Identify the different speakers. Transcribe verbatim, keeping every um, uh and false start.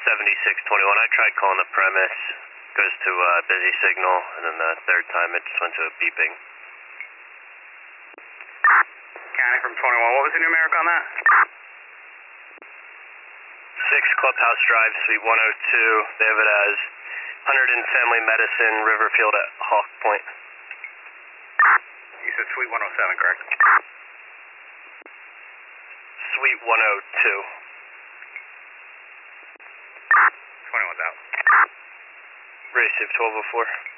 Speaker 1: seventy-six twenty-one. I tried calling the premise. Goes to uh, busy signal, and then the third time it just went to a beeping.
Speaker 2: County from twenty-one. What was the numeric on that?
Speaker 1: six Clubhouse Drive, Suite one oh two. They have it as one hundred in Family Medicine, Riverfield at Hawk Point.
Speaker 2: You said Suite one oh seven, correct?
Speaker 1: Suite one oh two.
Speaker 2: twenty-one's out.
Speaker 1: Race twelve oh four.